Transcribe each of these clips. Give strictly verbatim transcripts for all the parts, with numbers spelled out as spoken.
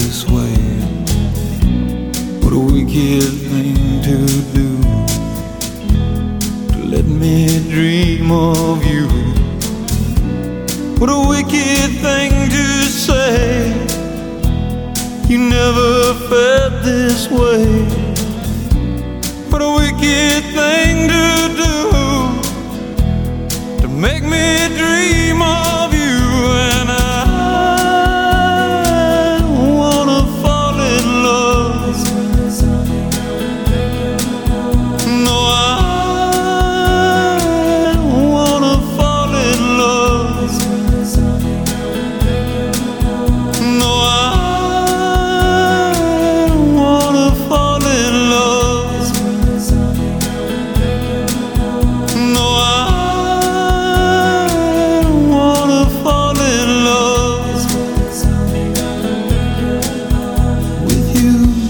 this way. What a wicked thing to do, to let me dream of you. What a wicked thing to say, you never felt this way. What a wicked thing to do, to make me dream of you. And I wanna fall in love. No, I wanna fall in love. No, I wanna fall in love. No, I wanna fall in love with you.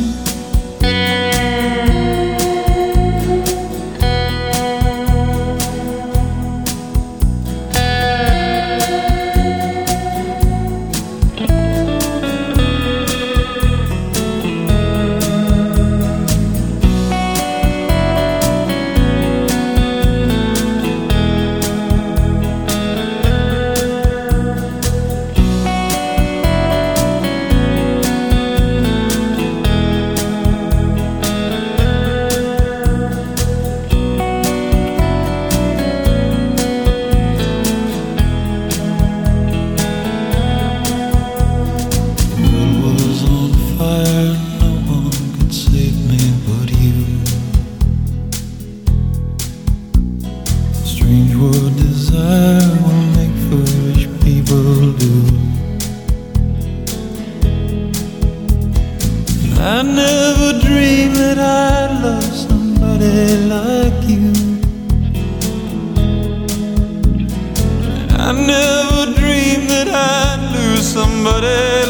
Strange what desire will make foolish people do. I never dreamed that I'd love somebody like you. I never dreamed that I'd lose somebody